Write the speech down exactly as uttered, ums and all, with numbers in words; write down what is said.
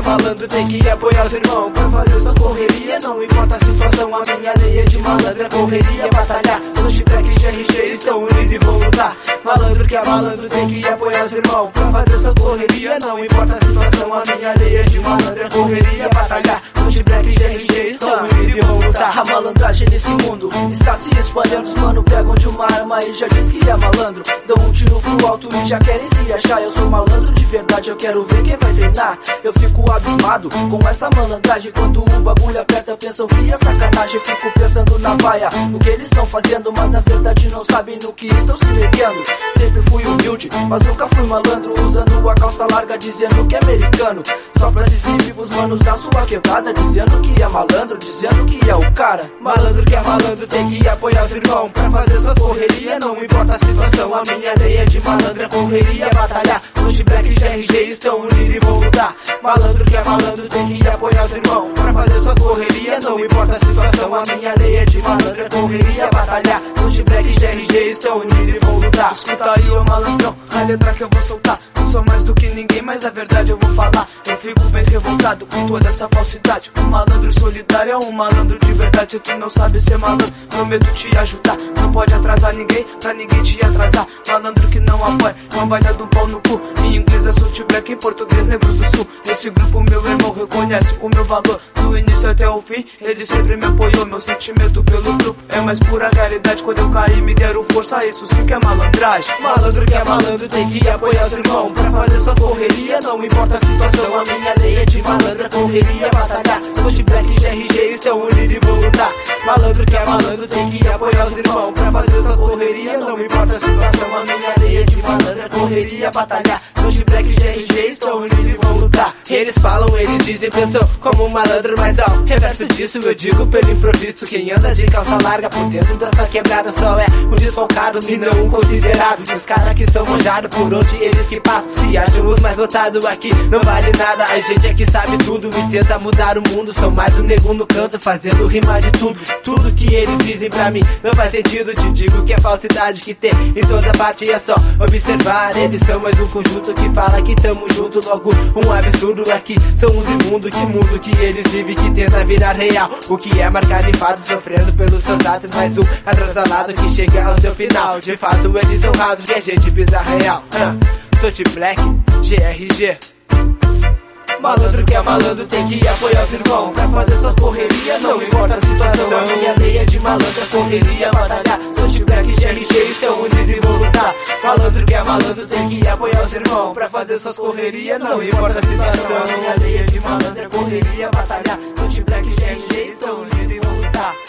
malandro tem que apoiar os irmãos pra fazer suas correrias. Não importa a situação, a minha lei é de malandro, é correria, batalhar. Os Black e G R G estão unidos e vão lutar. Malandro que é malandro tem que apoiar os irmãos pra fazer suas correrias. Não importa a situação, a minha lei é de malandro, é correria, batalhar. Os Black e G R G estão unidos e vão lutar. A malandragem nesse mundo está se espalhando. Os mano pegam de uma arma e já diz que é malandro. Dão um tiro pro alto e já querem se achar. Eu sou malandro de verdade, eu quero ver quem vai treinar. Eu fico abismado com essa malandragem. Quando o bagulho aperta pensam que é sacanagem. Eu fico pensando na vaia, o que eles estão fazendo, mas na verdade não sabem no que estão se metendo. Sempre fui humilde, mas nunca fui malandro, usando a calça larga dizendo que é americano. Só pra exibir os manos da sua quebrada, dizendo que é malandro, dizendo que é o cara. Malandro que é malandro tem que apoiar os irmãos pra fazer suas correrias. Não importa a situação, a minha lei é de malandro, é correria, batalhar. Os Black e G R G estão unidos e vão lutar. Malandro que é malandro tem que apoiar os irmãos pra fazer suas correrias. Não importa a situação, a minha lei é de malandro, é correria, batalhar. Os Black e G R G estão unidos e vão lutar. Escuta aí, ô malandrão, a letra que eu vou soltar. Não sou mais do que ninguém, mas a verdade eu vou falar. Eu fico bem revoltado com toda essa falsidade. Um malandro solidário é um malandro de verdade. Se tu não sabe ser malandro, prometo te ajudar. Não pode atrasar ninguém, pra ninguém te atrasar. Malandro que não apoia, não vai dar do pau no cu. Em inglês é Sult Black, em português Negros do Sul. Nesse grupo meu irmão reconhece o meu valor. Do início até o fim, ele sempre me apoiou. Meu sentimento pelo grupo é mais pura realidade. Quando eu caí me deram força, isso sim que é malandragem. Malandro que é malandro tem que apoiar os irmãos pra fazer suas correrias. Não importa a situação, a minha lei é de malandro, correria, batalhar. Os Black e G R G estão unidos e vão lutar. Malandro que é malandro tem que apoiar os irmãos pra fazer suas correrias. Não importa a situação, a minha lei é de malandro, correria, batalhar. Os Black e G R G estão unidos e vão lutar. Eles falam, eles dizem, pensam como um malandro, mas ao reverso disso eu digo pelo improviso. Quem anda de calça larga por dentro dessa quebrada só é um desfocado e não um considerado. E os caras que são manjados por onde eles que passam se acham os mais lotados aqui, não vale nada. A gente é que sabe tudo e tenta mudar o mundo. São mais um nego no canto fazendo rimar de tudo. Tudo que eles dizem pra mim não faz sentido. Te digo que é falsidade que tem em toda parte, é só observar. Eles são mais um conjunto que fala que tamo junto. Logo um absurdo aqui, são os imundos. Que mundo que eles vivem que tenta virar real. O que é marcado em fato, sofrendo pelos seus atos. Mais um atrasalado que chega ao seu final. De fato eles são rasos e a gente pisa real. uh, Sult Black, G R G. Malandro que é malandro tem que apoiar os irmãos pra fazer suas correrias. Não importa a situação, a minha lei é de malandro, correria, batalhar. Sult Black e G R G estão unidos e vão lutar. Malandro que é malandro tem que apoiar os irmãos pra fazer suas correrias. Não importa a situação, a minha lei é de malandro, correria, batalhar. Sult Black e G R G estão unidos e vão lutar.